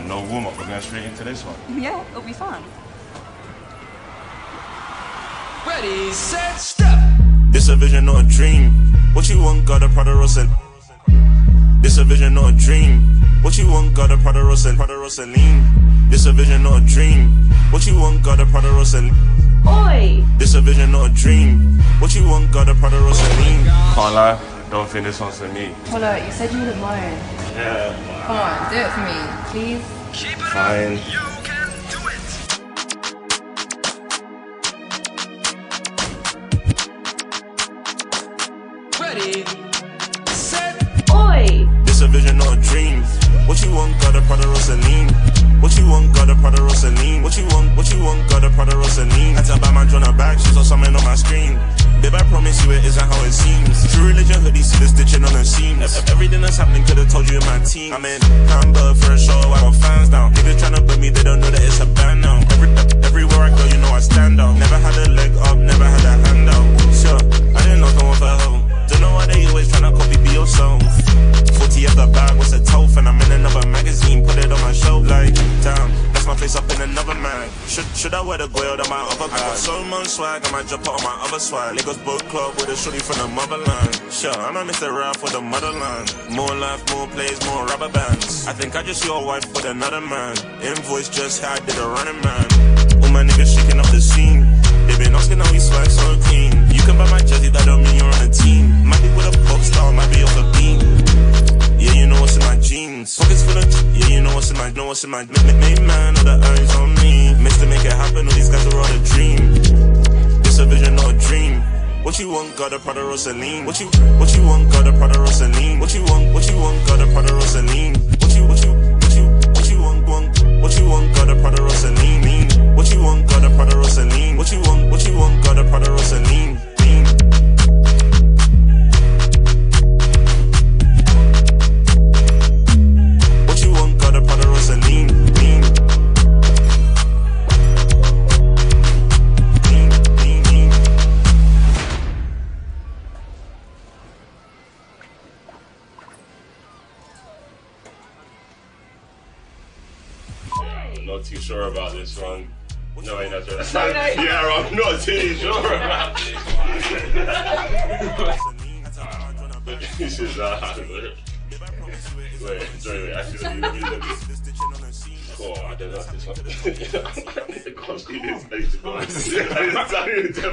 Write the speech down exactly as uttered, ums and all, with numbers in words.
no warm-up, we're going straight into this one. Yeah, it'll be fun. Ready, set, step. This a vision, not a dream. What you want, got a Prada Rosa. This a vision, not a dream. What you want, got a Prada Rosa, Prada Rosaline. This a vision, not a dream. What you want, got a Prada Rosa. Oi! This a vision, not a dream. What you want, got a Prada Rosaline. Can't lie, don't think this one's for me. Polo, you said you wouldn't mind. Yeah. Come on, do it for me, please. Keep it Fine. up. You can do it. Ready, set. Oi! This a vision, not a dream. What you want, got a Prada Rosaline. What you want, got a Prada Rosaline. What you want, what you want, got a Prada Rosaline. Had to buy my Jonah bag, she saw something on my screen. Babe, I promise you it isn't how it seems. True religion hoodie, see the stitching on the seams. Everything that's happening could've told you in my team. I'm in Hamburg for a show, I got fans down. Niggas tryna put me, they don't know that it's a band now. Every, everywhere I go, you know I stand out. Never had a leg up, never had a hand out. Sure, I didn't know someone for help. Don't know why they always tryna copy, be yourself. forty at the bag, what's a tough? And I'm in another magazine, put it on my shelf like, damn, that's my face up in another mag. Should, should I wear the gold on my other bag? I got so much swag, I might drop it on my other swag. Lagos boat club with a shorty from the motherland. Sure, I'm a Mister Rap for the motherland. More life, more plays, more rubber bands. I think I just your wife with another man. Invoice just had, did a running man. All my niggas shaking up the scene. They been asking how we swag so clean. You can buy my jersey, that don't mean you're on a team. Might be with a pop star, might be off a beam. Yeah, you know what's in my jeans. Pockets full of, yeah, you know what's in my, know what's in my main man, all the eyes on me. Missed to make it happen, all these guys are on a dream. This a vision, not a dream. What you want, got a Prada Rosaline. What you, what you want, got a Prada Rosaline. What you want, what you want, got a Prada Rosaline. What you, what you, what you, what you want, want, what you want, got a Prada Rosaline. What you want, got a Prada Rosaline. What you want, what you want, got a Prada Rosaline. Not too sure about this one. No, ain't not sure. Yeah, I'm not too sure about this one. This is uh, wait, sorry, wait, actually, let me look at Oh, I don't know if this one. I can't see this. I need to go.